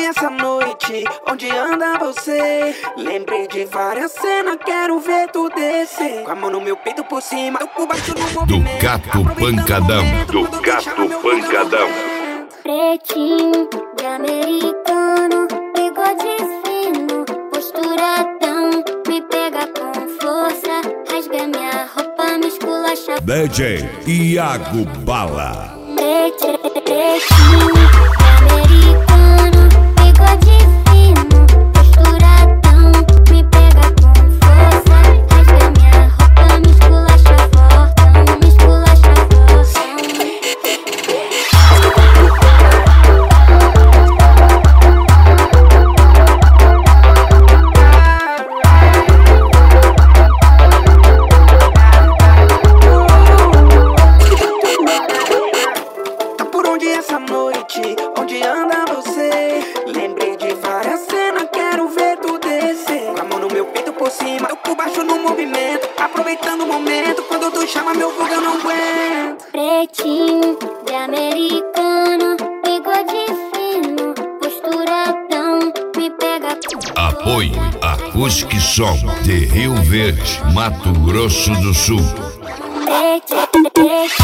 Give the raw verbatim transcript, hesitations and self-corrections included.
essa noite, onde anda você? Lembrei de várias cenas, quero ver tu descer. Com a mão no meu peito por cima, eu por baixo no movimento. Do gato pancadão, do gato pancadão. Pretinho de americano, bigode fino, posturadão. Me pega com força, rasga minha roupa, me esculacha. D J Iago Bala. Pretinho de americano, bigode fino, posturadão. Me pega com força, rasga minha roupa, me esculacha fortão, me esculacha fortão. Essa noite, onde anda você? Lembrei de várias cenas, quero ver tu descer. Com a mão no meu peito por cima, eu por baixo no movimento. Aproveitando o momento, quando tu chama meu fogo eu não aguento. Pretinho de americano, bigode fino, posturadão. Me pega. Apoio Acústica Som de Rio Verde, Mato Grosso do Sul. Pretinho, pretinho.